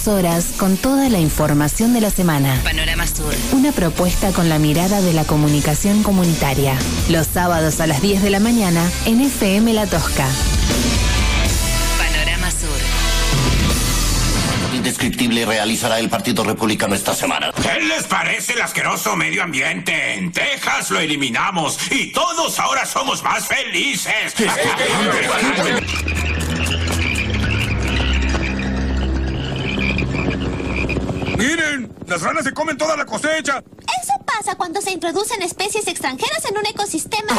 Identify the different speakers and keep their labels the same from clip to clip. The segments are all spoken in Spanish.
Speaker 1: horas con toda la información de la semana. Panorama Sur. Una propuesta con la mirada de la comunicación comunitaria. Los sábados a las 10 de la mañana en FM La Tosca. Panorama Sur.
Speaker 2: Indescriptible realizará el Partido Republicano esta semana.
Speaker 3: ¿Qué les parece el asqueroso medio ambiente? En Texas lo eliminamos y todos ahora somos más felices.
Speaker 4: ¡Miren! ¡Las ranas se comen toda la cosecha!
Speaker 5: Eso pasa cuando se introducen especies extranjeras en un ecosistema.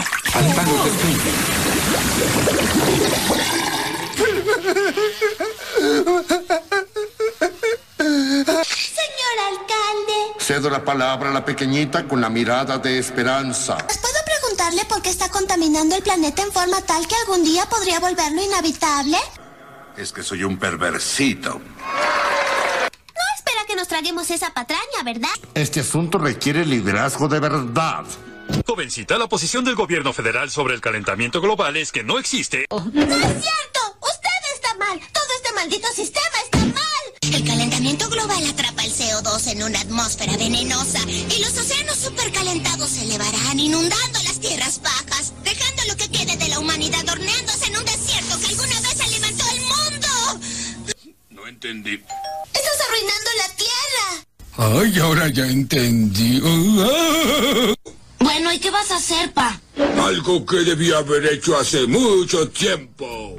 Speaker 5: Señor alcalde.
Speaker 6: Cedo la palabra a la pequeñita con la mirada de esperanza.
Speaker 5: ¿Puedo preguntarle por qué está contaminando el planeta en forma tal que algún día podría volverlo inhabitable?
Speaker 6: Es que soy un perversito.
Speaker 5: Que nos traguemos esa patraña, ¿verdad?
Speaker 6: Este asunto requiere liderazgo de verdad.
Speaker 7: Jovencita, la posición del gobierno federal sobre el calentamiento global es que no existe.
Speaker 5: ¡No es cierto! ¡Usted está mal! ¡Todo este maldito sistema está mal! El calentamiento global atrapa el CO2 en una atmósfera venenosa y los océanos supercalentados se elevarán, inundando las tierras bajas, dejando lo que quede de la humanidad horneándose en un desierto que alguna vez alimentó el mundo.
Speaker 4: No entendí.
Speaker 5: ¡Estás arruinando la tierra!
Speaker 4: Ay, ahora ya entendí.
Speaker 5: Bueno, ¿y qué vas a hacer, pa?
Speaker 4: Algo que debí haber hecho hace mucho tiempo.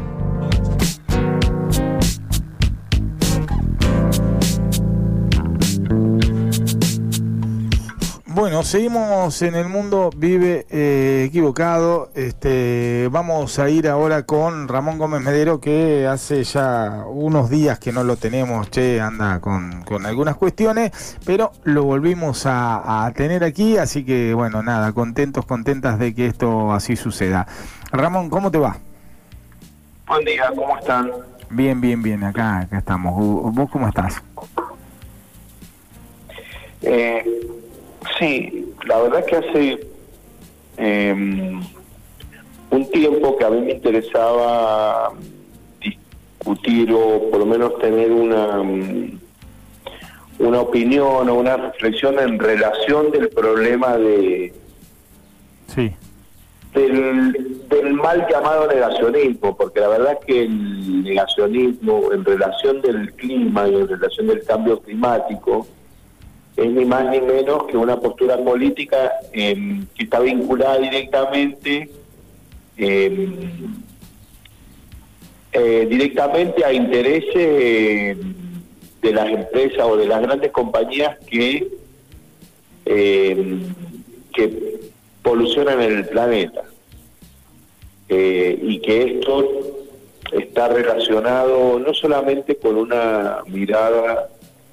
Speaker 8: Bueno, seguimos en el mundo vive equivocado. Vamos a ir ahora con Ramón Gómez Medero, que hace ya unos días que no lo tenemos, anda con algunas cuestiones, pero lo volvimos a tener aquí, así que bueno, nada, contentas de que esto así suceda. Ramón, ¿cómo te va?
Speaker 9: Buen día, ¿cómo están?
Speaker 8: Bien, acá estamos. ¿Vos cómo estás?
Speaker 9: Sí, la verdad es que hace un tiempo que a mí me interesaba discutir o por lo menos tener una opinión o una reflexión en relación del problema del mal llamado negacionismo, porque la verdad es que el negacionismo en relación del clima y en relación del cambio climático es ni más ni menos que una postura política que está vinculada directamente a intereses de las empresas o de las grandes compañías que polucionan el planeta, y que esto está relacionado no solamente con una mirada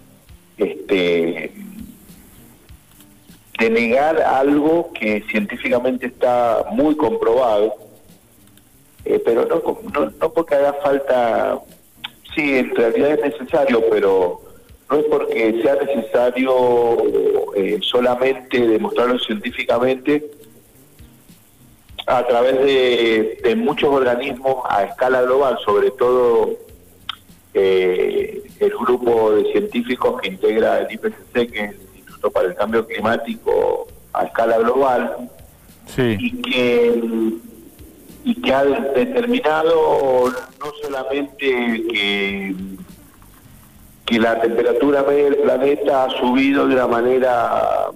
Speaker 9: de negar algo que científicamente está muy comprobado, pero no porque haga falta, sí, en realidad es necesario, pero no es porque sea necesario solamente demostrarlo científicamente a través de muchos organismos a escala global, sobre todo el grupo de científicos que integra el IPCC, que es el Instituto para el Cambio Climático a escala global,
Speaker 8: sí,
Speaker 9: y que ha determinado no solamente que la temperatura media del planeta ha subido de una manera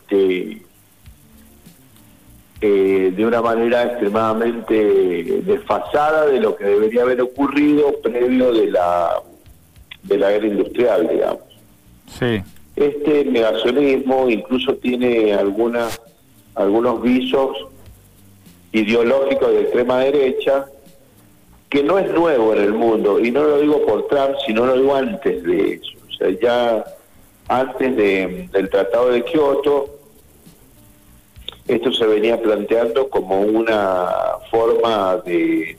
Speaker 9: extremadamente desfasada de lo que debería haber ocurrido previo de la era industrial, digamos.
Speaker 8: Sí.
Speaker 9: Este negacionismo incluso tiene algunos visos ideológicos de extrema derecha, que no es nuevo en el mundo, y no lo digo por Trump, sino lo digo antes de eso. O sea, ya antes del Tratado de Kioto, esto se venía planteando como una forma de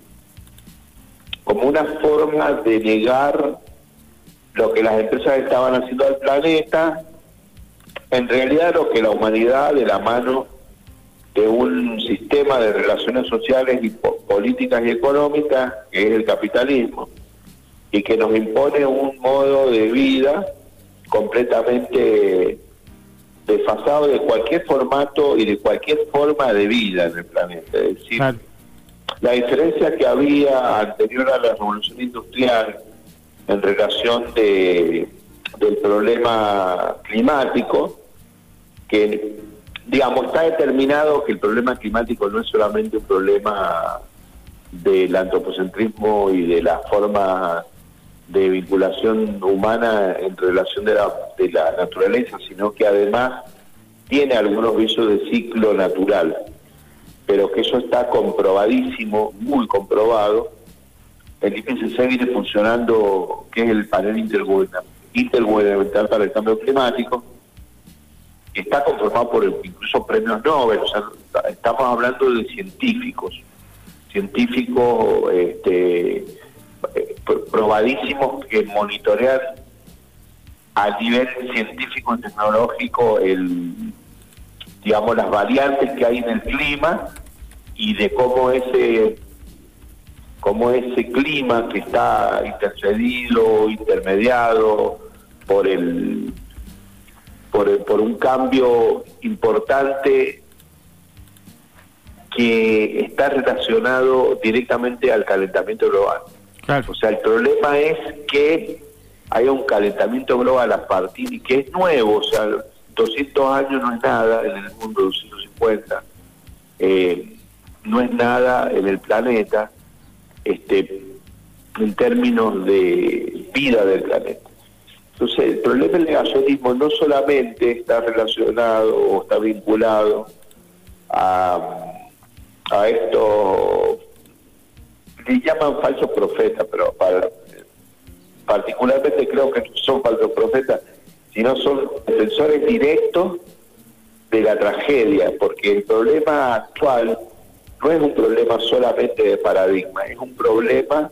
Speaker 9: negar lo que las empresas estaban haciendo al planeta, en realidad lo que la humanidad, de la mano de un sistema de relaciones sociales y políticas y económicas, que es el capitalismo, y que nos impone un modo de vida completamente desfasado de cualquier formato y de cualquier forma de vida en el planeta. Es decir, la diferencia que había anterior a la revolución industrial en relación del problema climático, que digamos está determinado que el problema climático no es solamente un problema del antropocentrismo y de la forma de vinculación humana en relación de la naturaleza, sino que además tiene algunos vicios de ciclo natural, pero que eso está comprobadísimo, muy comprobado. El IPCC viene funcionando, que es el panel intergubernamental para el cambio climático, que está conformado por incluso premios Nobel. O sea, estamos hablando de científicos probadísimos que monitorean a nivel científico y tecnológico las variantes que hay en el clima y de cómo ese clima que está intermediado por un cambio importante que está relacionado directamente al calentamiento global. Claro. O sea, el problema es que haya un calentamiento global a partir, y que es nuevo, o sea, 200 años no es nada en el mundo, 250, no es nada en el planeta, en términos de vida del planeta. Entonces, el problema del negacionismo no solamente está relacionado o está vinculado a esto, le llaman falsos profetas, pero particularmente creo que no son falsos profetas, sino son defensores directos de la tragedia, porque el problema actual no es un problema solamente de paradigma, es un problema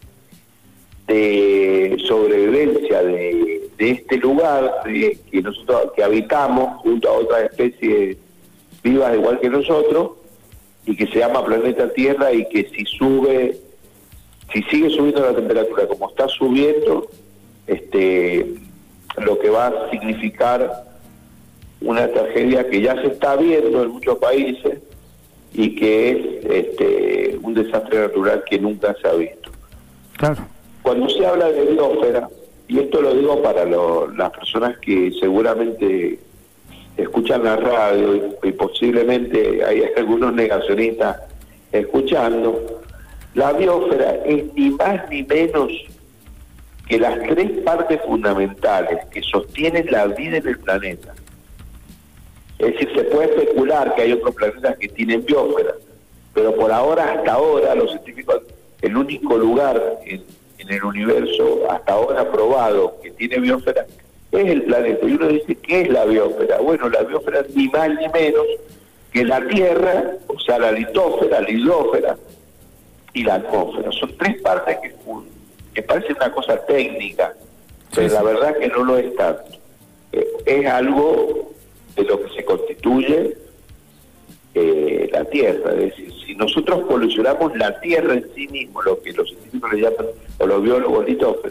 Speaker 9: de sobrevivencia de este lugar que nosotros que habitamos junto a otras especies vivas igual que nosotros, y que se llama planeta Tierra, y que si sigue subiendo la temperatura como está subiendo, lo que va a significar una tragedia que ya se está viendo en muchos países y que es un desastre natural que nunca se ha visto. Claro. Cuando se habla de biosfera, y esto lo digo para las personas que seguramente escuchan la radio y posiblemente hay algunos negacionistas escuchando, la biosfera es ni más ni menos que las tres partes fundamentales que sostienen la vida en el planeta. Es decir, se puede especular que hay otros planetas que tienen biosfera, pero por ahora, hasta ahora, los científicos, el único lugar en el universo hasta ahora probado que tiene biosfera es el planeta. Y uno dice, ¿qué es la biosfera? Bueno, la biosfera es ni más ni menos que la Tierra, o sea, la litósfera, la hidrósfera y la atmósfera. Son tres partes que parecen una cosa técnica, pero la verdad que no lo es tanto. Es algo de lo que se constituye la Tierra. Es decir, si nosotros polucionamos la Tierra en sí mismo, lo que los científicos le llaman, o los biólogos, litósfera,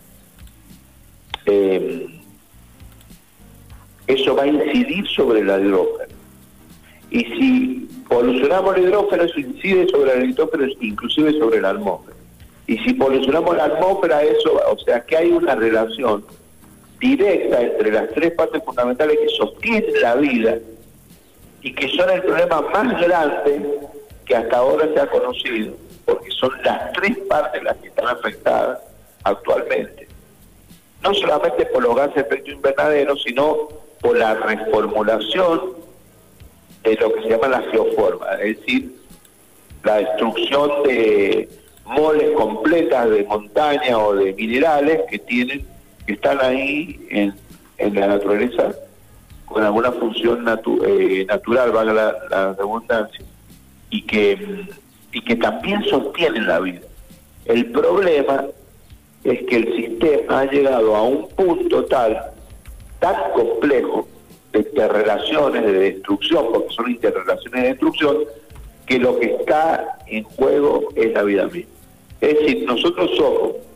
Speaker 9: eso va a incidir sobre la hidrósfera. Y si polucionamos la hidrósfera, eso incide sobre la litósfera, inclusive sobre la atmósfera. Y si polucionamos la atmósfera, eso, o sea que hay una relación directa entre las tres partes fundamentales que sostienen la vida y que son el problema más grande que hasta ahora se ha conocido, porque son las tres partes las que están afectadas actualmente. No solamente por los gases de efecto invernadero, sino por la reformulación de lo que se llama la geoforma, es decir, la destrucción de moles completas de montaña o de minerales que están ahí en la naturaleza con alguna función natural, valga la redundancia, y que también sostienen la vida. El problema es que el sistema ha llegado a un punto tan complejo de interrelaciones de destrucción, porque son interrelaciones de destrucción, que lo que está en juego es la vida misma. Es decir, nosotros somos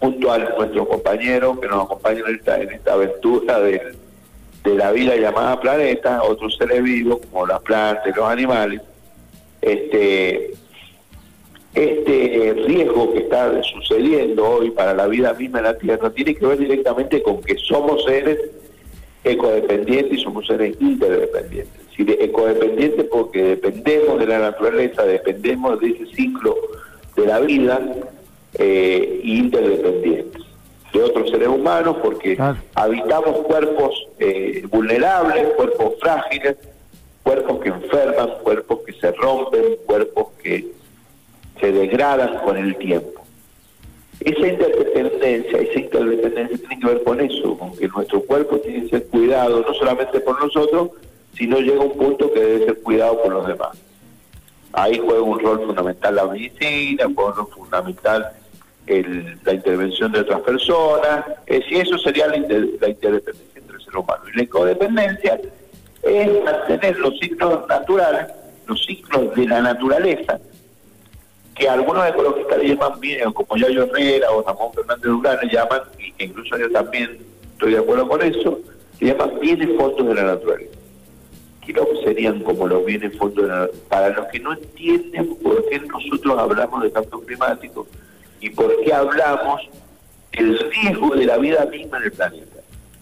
Speaker 9: junto a nuestros compañeros que nos acompañan en esta aventura de la vida llamada planeta, otros seres vivos como las plantas y los animales, este riesgo que está sucediendo hoy para la vida misma en la Tierra tiene que ver directamente con que somos seres ecodependientes y somos seres interdependientes. Es decir, ecodependientes porque dependemos de la naturaleza, dependemos de ese ciclo de la vida, interdependientes de otros seres humanos porque habitamos cuerpos vulnerables, cuerpos frágiles, cuerpos que enferman, cuerpos que se rompen, cuerpos que se degradan con el tiempo. Esa interdependencia tiene que ver con eso, con que nuestro cuerpo tiene que ser cuidado no solamente por nosotros, sino llega un punto que debe ser cuidado por los demás. Ahí juega un rol fundamental la medicina, juega un rol fundamental la intervención de otras personas, y eso sería la interdependencia entre el ser humano. Y la ecodependencia es mantener los ciclos naturales, los ciclos de la naturaleza, que algunos ecologistas le llaman bien, como Yayo Herrera o Ramón Fernández Durán le llaman, y que incluso yo también estoy de acuerdo con eso, le llaman bienes fondos de la naturaleza. ¿Qué no serían como los bienes fondos de la naturaleza? Para los que no entienden por qué nosotros hablamos de cambio climático y por qué hablamos del riesgo de la vida misma en el planeta.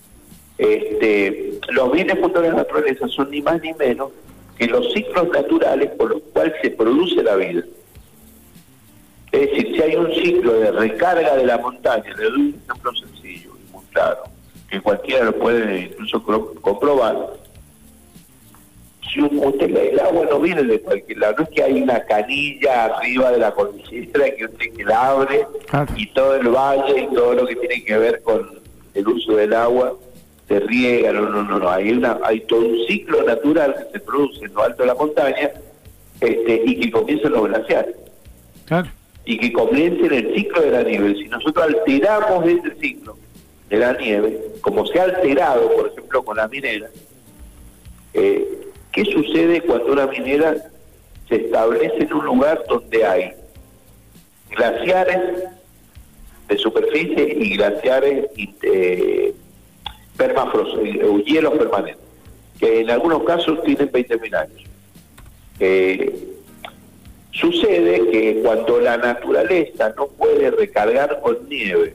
Speaker 9: Los bienes fondos de la naturaleza son ni más ni menos que los ciclos naturales por los cuales se produce la vida. Es decir, si hay un ciclo de recarga de la montaña, le doy un ejemplo sencillo y muy claro, que cualquiera lo puede incluso comprobar. Si usted el agua no viene de cualquier lado, no es que hay una canilla arriba de la cordillera que usted que la abre y todo el valle y todo lo que tiene que ver con el uso del agua se riega, no, hay todo un ciclo natural que se produce en lo alto de la montaña y que comienza en los glaciares. Y que comience en el ciclo de la nieve. Si nosotros alteramos ese ciclo de la nieve, como se ha alterado, por ejemplo, con la minera, ¿qué sucede cuando una minera se establece en un lugar donde hay glaciares de superficie y glaciares hielos permanentes, que en algunos casos tienen 20.000 años? Sucede que cuando la naturaleza no puede recargar con nieve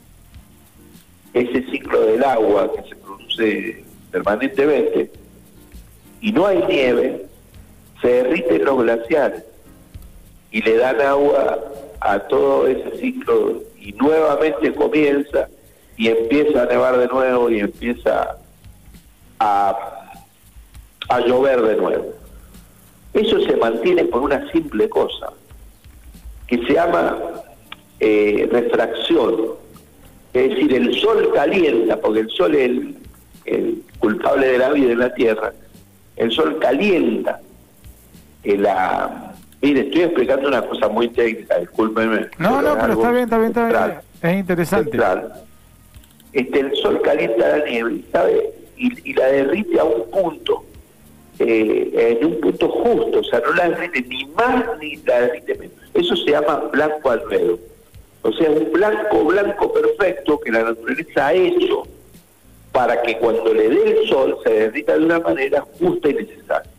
Speaker 9: ese ciclo del agua que se produce permanentemente y no hay nieve, se derriten los glaciares y le dan agua a todo ese ciclo y nuevamente comienza y empieza a nevar de nuevo y empieza a llover de nuevo. Eso se mantiene por una simple cosa, que se llama refracción. Es decir, el sol calienta, porque el sol es el culpable de la vida en la Tierra. El sol calienta. Mire, estoy explicando una cosa muy técnica, discúlpenme.
Speaker 8: No, pero está bien. Es interesante.
Speaker 9: El sol calienta la nieve, ¿sabe? Y la derrite a un punto. En un punto justo, o sea, no la derrite ni más ni la derrite menos. Eso se llama blanco albedo. O sea, un blanco perfecto que la naturaleza ha hecho para que cuando le dé el sol se derrita de una manera justa y necesaria.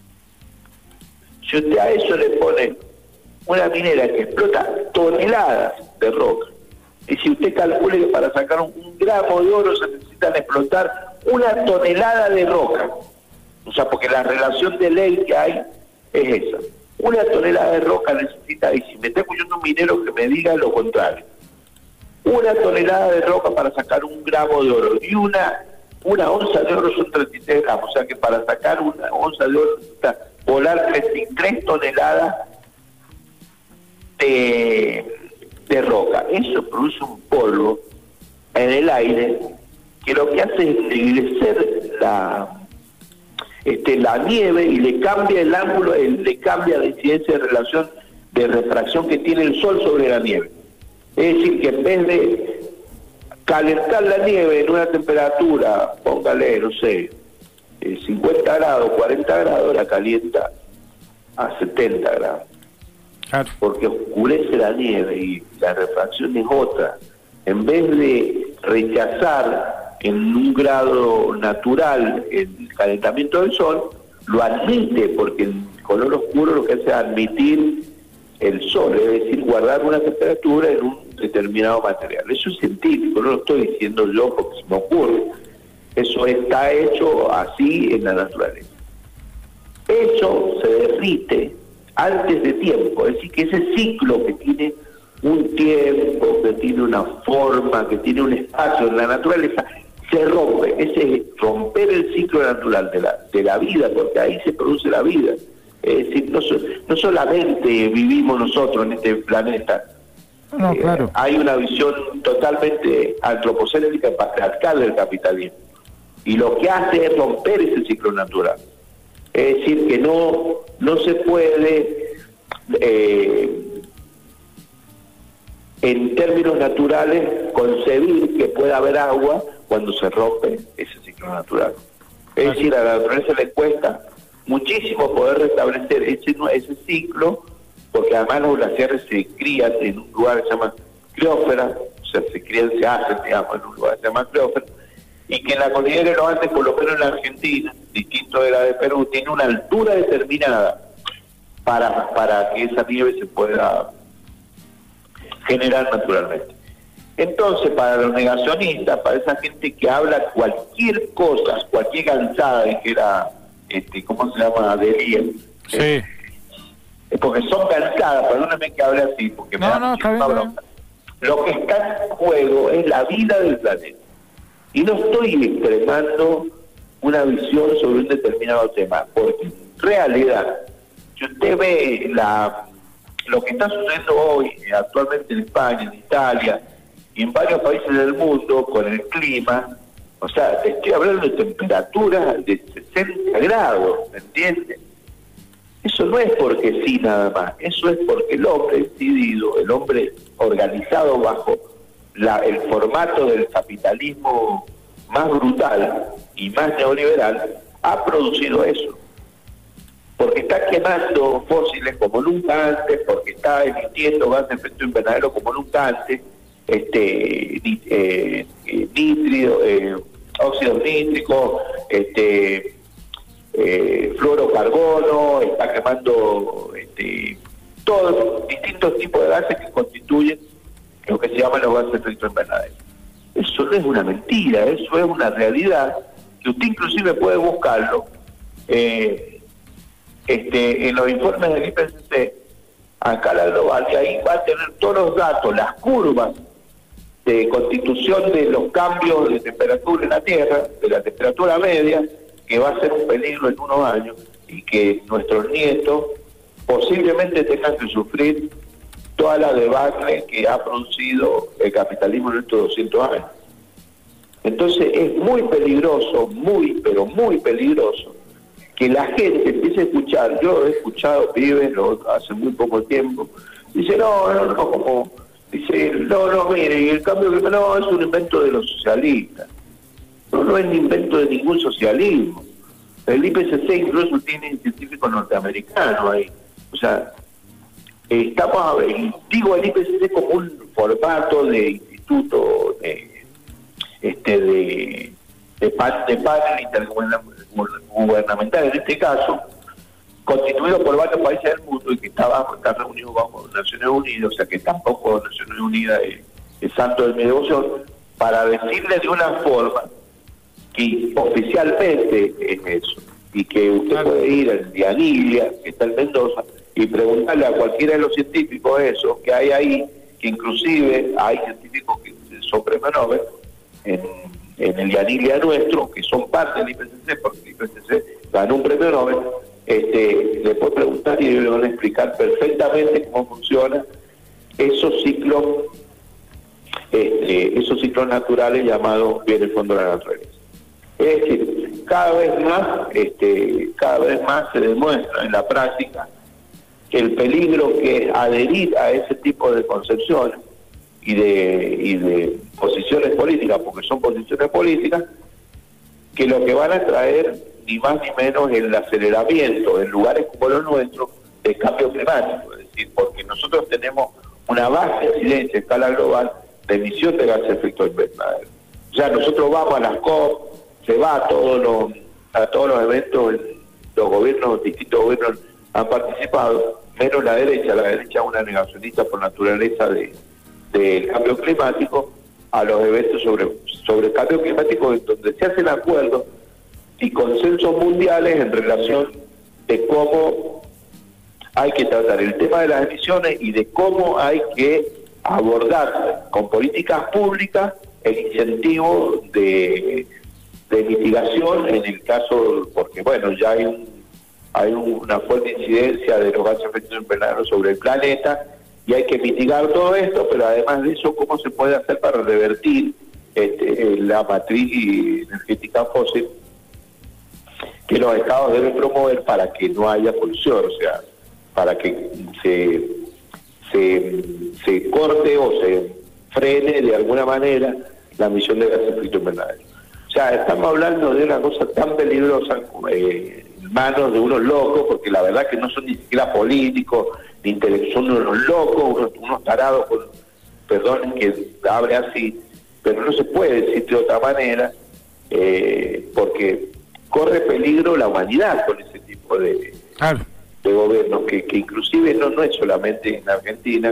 Speaker 9: Si usted a eso le pone una minera que explota toneladas de roca, y si usted calcule que para sacar un gramo de oro se necesitan explotar 1 tonelada de roca, o sea, porque la relación de ley que hay es esa. 1 tonelada de roca necesita, y si me está escuchando un minero que me diga lo contrario, 1 tonelada de roca para sacar 1 gramo de oro, y una onza de oro son 33 gramos, o sea que para sacar 1 onza de oro necesita volar 33 toneladas de roca. Eso produce un polvo en el aire que lo que hace es ennegrecer la nieve y le cambia el ángulo, le cambia la incidencia de relación de refracción que tiene el sol sobre la nieve. Es decir, que en vez de calentar la nieve en una temperatura, póngale, no sé, 50 grados, 40 grados, la calienta a 70 grados. Porque oscurece la nieve y la refracción es otra. en vez de rechazar en un grado natural el calentamiento del Sol, lo admite, porque el color oscuro lo que hace es admitir el Sol, es decir, guardar una temperatura en un determinado material. Eso es científico, no lo estoy diciendo yo porque se me ocurre. Eso está hecho así en la naturaleza. Eso se derrite antes de tiempo, es decir, que ese ciclo que tiene un tiempo, que tiene una forma, que tiene un espacio en la naturaleza, se rompe. Ese es romper el ciclo natural de la vida, porque ahí se produce la vida. Es decir, no solamente vivimos nosotros en este planeta, claro. Hay una visión totalmente antropocéntrica y patriarcal del capitalismo, y lo que hace es romper ese ciclo natural. Es decir, que no se puede, en términos naturales, concebir que pueda haber agua cuando se rompe ese ciclo natural. Es decir, a la naturaleza le cuesta muchísimo poder restablecer ese ciclo, porque además los glaciares se crían en un lugar que se llama criósfera, o sea, se hacen, digamos, en un lugar que se llama criósfera, y que en la cordillera de los Andes, por lo menos en la Argentina, distinto de la de Perú, tiene una altura determinada para que esa nieve se pueda generar naturalmente. Entonces, para los negacionistas, para esa gente que habla cualquier cosa, cualquier cansada, dijera, ¿cómo se llama? Delien.
Speaker 8: Sí.
Speaker 9: Porque son cansadas, perdóname que hable así, porque me da muchísima bronca. Lo que está en juego es la vida del planeta. Y no estoy expresando una visión sobre un determinado tema, porque en realidad, si usted ve lo que está sucediendo hoy, actualmente en España, en Italia y en varios países del mundo con el clima, o sea, estoy hablando de temperaturas de 60 grados, ¿me entiende? Eso no es porque sí nada más, eso es porque el hombre decidido, el hombre organizado bajo el formato del capitalismo más brutal y más neoliberal, ha producido eso. Porque está quemando fósiles como nunca antes, porque está emitiendo gases de efecto invernadero como nunca antes, óxidos nítricos, fluorocarbono, está quemando todos distintos tipos de gases que constituyen lo que se llaman los gases de efecto invernadero. Eso no es una mentira, eso es una realidad que usted inclusive puede buscarlo en los informes del IPCC a escala global, y ahí va a tener todos los datos, las curvas de constitución de los cambios de temperatura en la Tierra, de la temperatura media, que va a ser un peligro en unos años y que nuestros nietos posiblemente tengan que sufrir toda la debacle que ha producido el capitalismo en estos 200 años. Entonces es muy peligroso, pero muy peligroso, que la gente empiece a escuchar. Yo he escuchado pibes hace muy poco tiempo, dice no, mire, el cambio climático es un invento de los socialistas. No es un invento de ningún socialismo. El IPCC incluso tiene científicos norteamericanos ahí. O sea, digo el IPCC como un formato de instituto de panel intergubernamental, en este caso, constituido por varios países del mundo y que está reunido bajo Naciones Unidas, o sea que tampoco Naciones Unidas es santo de mi devoción, para decirle de una forma que oficialmente es eso, y que usted puede ir al Dianilia, que está en Mendoza, y preguntarle a cualquiera de los científicos eso, que hay ahí, que inclusive hay científicos que son premios Nobel en el Dianilia nuestro, que son parte del IPCC, porque el IPCC ganó un premio Nobel. Le puedo preguntar y le van a explicar perfectamente cómo funcionan esos ciclos naturales llamados bien el fondo de la naturaleza. Es decir, cada vez más se demuestra en la práctica el peligro que es adherir a ese tipo de concepciones y de posiciones políticas, porque son posiciones políticas que lo que van a traer ni más ni menos el aceleramiento en lugares como los nuestros del cambio climático. Es decir, porque nosotros tenemos una vasta incidencia a escala global emisión de gases de efecto invernadero. O sea, nosotros vamos a las COP, se va a todos los eventos, los gobiernos, distintos gobiernos han participado, menos la derecha es una negacionista por naturaleza del cambio climático, a los eventos sobre el cambio climático, en donde se hacen acuerdos y consensos mundiales en relación de cómo hay que tratar el tema de las emisiones y de cómo hay que abordar con políticas públicas el incentivo de mitigación en el caso, porque bueno, ya hay una fuerte incidencia de los gases de efecto invernadero sobre el planeta y hay que mitigar todo esto, pero además de eso, ¿cómo se puede hacer para revertir la matriz energética fósil que los estados deben promover para que no haya polución? O sea, para que se corte o se frene de alguna manera la emisión de gases de efecto invernadero. O sea, estamos hablando de una cosa tan peligrosa en manos de unos locos, porque la verdad que no son ni siquiera políticos, ni intelectuales, son unos locos, unos tarados, perdón que hable así, pero no se puede decir de otra manera, porque corre peligro la humanidad con ese tipo de gobiernos, que inclusive no es solamente en Argentina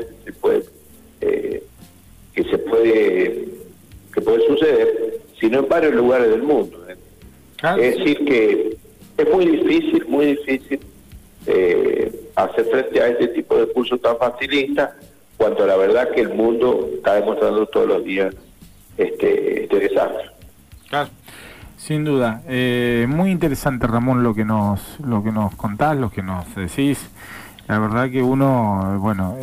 Speaker 9: que puede suceder, sino en varios lugares del mundo. Es decir que es muy difícil hacer frente a este tipo de cursos tan facilistas, cuando la verdad que el mundo está demostrando todos los días este desastre.
Speaker 8: Claro, sin duda. Muy interesante, Ramón, lo que nos contás, lo que nos decís. La verdad que uno, bueno,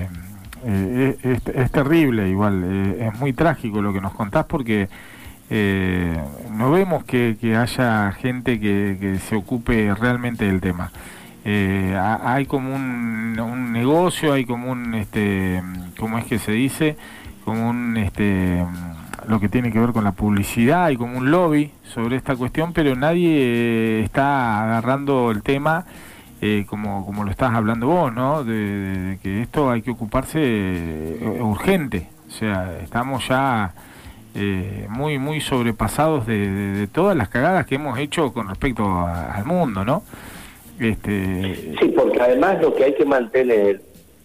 Speaker 8: es terrible igual, es muy trágico lo que nos contás, porque no vemos que haya gente que se ocupe realmente del tema. Hay como un negocio, hay como ¿cómo es que se dice? Como lo que tiene que ver con la publicidad, hay como un lobby sobre esta cuestión, pero nadie está agarrando el tema como lo estás hablando vos, ¿no? De que esto hay que ocuparse urgente. O sea, estamos ya muy sobrepasados de todas las cagadas que hemos hecho con respecto al mundo, ¿no?
Speaker 9: Sí, porque además lo que hay que mantener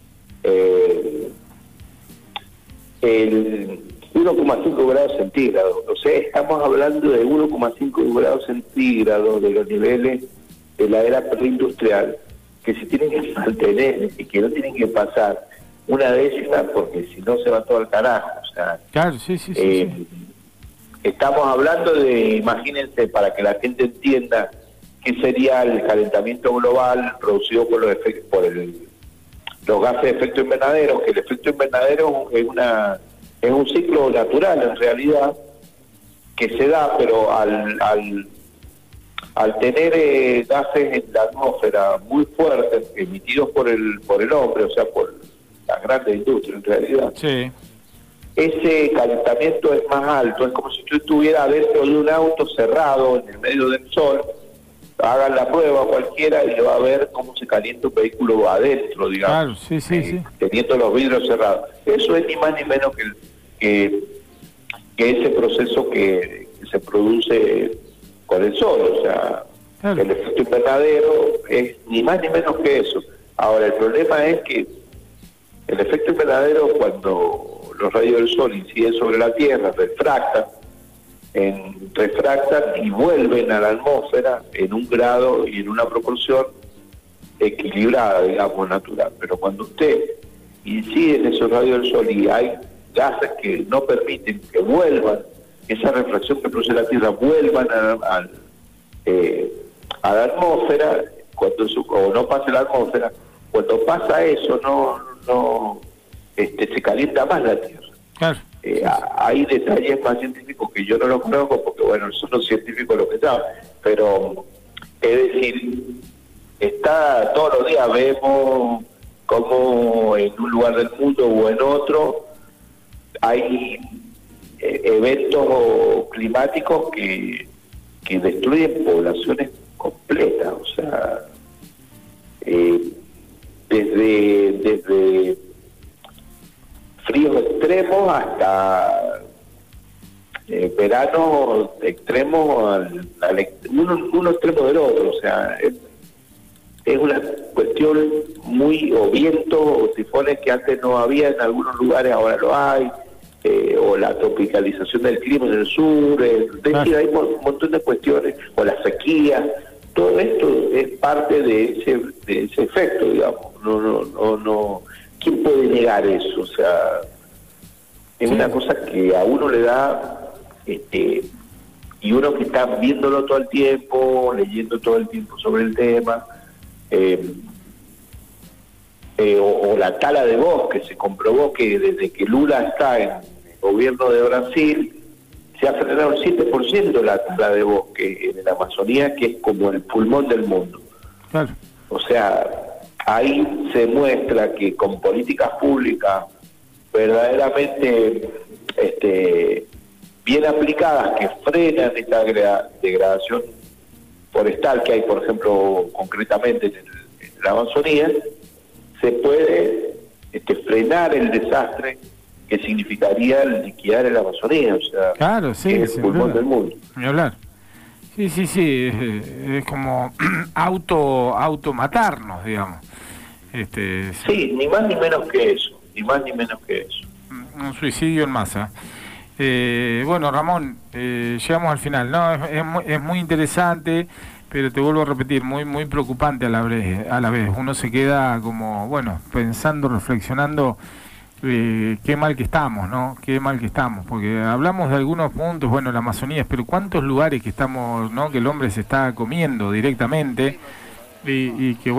Speaker 9: el 1,5 grados centígrados, o sea, estamos hablando de 1,5 grados centígrados de los niveles de la era preindustrial, que se tienen que mantener y que no tienen que pasar una décima, porque si no se va todo al carajo. O sea,
Speaker 8: claro, sí.
Speaker 9: Estamos hablando de, imagínense, para que la gente entienda qué sería el calentamiento global producido por los gases de efecto invernadero, que el efecto invernadero es un ciclo natural en realidad, que se da, pero al tener gases en la atmósfera muy fuertes, emitidos por el hombre, o sea, por la grande industria en realidad,
Speaker 8: sí,
Speaker 9: ese calentamiento es más alto. Es como si tú estuvieras dentro de un auto cerrado en el medio del sol. Hagan la prueba cualquiera y va a ver cómo se calienta un vehículo adentro, digamos,
Speaker 8: claro, sí.
Speaker 9: teniendo los vidrios cerrados. Eso es ni más ni menos que ese proceso que se produce con el sol. O sea, claro, el efecto invernadero es ni más ni menos que eso. Ahora, el problema es que el efecto invernadero, cuando los rayos del sol inciden sobre la Tierra, refractan y vuelven a la atmósfera en un grado y en una proporción equilibrada, digamos, natural. Pero cuando usted incide en esos rayos del sol y hay gases que no permiten que vuelvan, esa refracción que produce la Tierra, vuelvan a la atmósfera, o no pase la atmósfera, cuando pasa eso, se calienta más la Tierra.
Speaker 8: Claro.
Speaker 9: Hay detalles más científicos que yo no los conozco, porque bueno, son los científicos los que saben, pero es decir, todos los días vemos como en un lugar del mundo o en otro hay eventos climáticos que destruyen poblaciones completas. O sea, desde fríos extremos hasta veranos extremos uno extremo del otro, o sea, es una cuestión o vientos o tifones que antes no había en algunos lugares, ahora lo hay, o la tropicalización del clima en el sur, hay un montón de cuestiones, o la sequía, todo esto es parte de ese efecto, digamos. No, ¿quién puede negar eso? O sea, es una cosa que a uno le da, y uno que está viéndolo todo el tiempo, leyendo todo el tiempo sobre el tema, o la tala de bosque. Se comprobó que desde que Lula está en el gobierno de Brasil se ha frenado el 7% la tala de bosque en la Amazonía, que es como el pulmón del mundo.
Speaker 8: Claro.
Speaker 9: O sea, ahí se muestra que con políticas públicas verdaderamente bien aplicadas, que frenan esta degradación forestal que hay, por ejemplo, concretamente en la Amazonía, se puede frenar el desastre que significaría liquidar en la Amazonía, o sea,
Speaker 8: claro, sí,
Speaker 9: que es el pulmón del mundo.
Speaker 8: Ni hablar. Sí, es como automatarnos, digamos.
Speaker 9: Sí, ni más ni menos que eso,
Speaker 8: Un suicidio en masa. Bueno, Ramón, llegamos al final, ¿no? Es muy interesante, pero te vuelvo a repetir, muy preocupante a la vez. Uno se queda como, pensando, reflexionando, qué mal que estamos, ¿no? Qué mal que estamos, porque hablamos de algunos puntos, la Amazonía, pero cuántos lugares que estamos, ¿no? Que el hombre se está comiendo directamente y que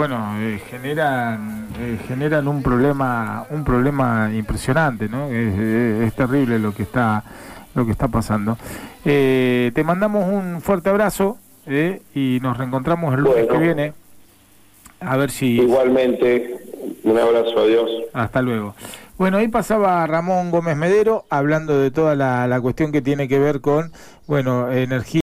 Speaker 8: generan un problema impresionante, ¿no? Es terrible lo que está pasando. Te mandamos un fuerte abrazo y nos reencontramos el lunes que viene. A ver si...
Speaker 9: Igualmente, un abrazo, adiós.
Speaker 8: Hasta luego. Bueno, ahí pasaba Ramón Gómez Medero hablando de toda la cuestión que tiene que ver con, energía.